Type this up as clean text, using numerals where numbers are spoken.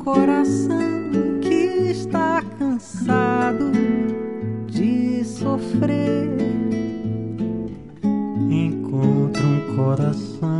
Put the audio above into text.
coração que está cansado de sofrer. Encontro um coração